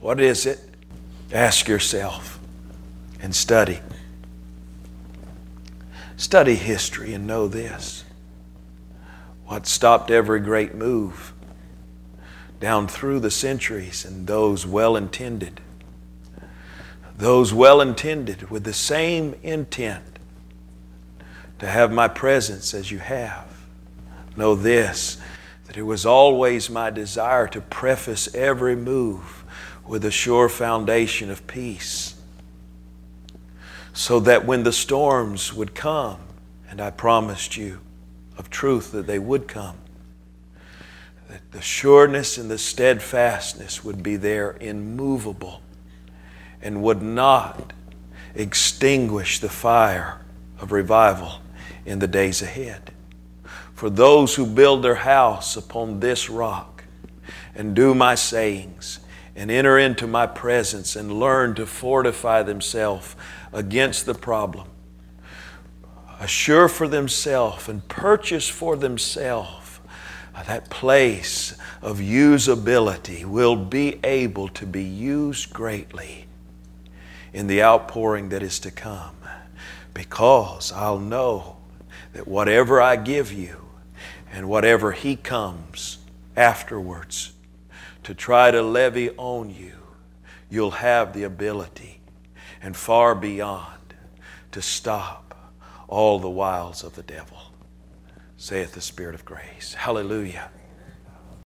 What is it? Ask yourself and study. Study history and know this. What stopped every great move down through the centuries, and those well-intended with the same intent to have my presence as you have. Know this, that it was always my desire to preface every move with a sure foundation of peace, so that when the storms would come, and I promised you of truth that they would come, that the sureness and the steadfastness would be there, immovable, and would not extinguish the fire of revival in the days ahead. For those who build their house upon this rock and do my sayings and enter into my presence and learn to fortify themselves against the problem, assure for themselves and purchase for themselves that place of usability, will be able to be used greatly in the outpouring that is to come. Because I'll know that whatever I give you and whatever He comes afterwards to try to levy on you, you'll have the ability and far beyond to stop all the wiles of the devil, saith the Spirit of grace. Hallelujah.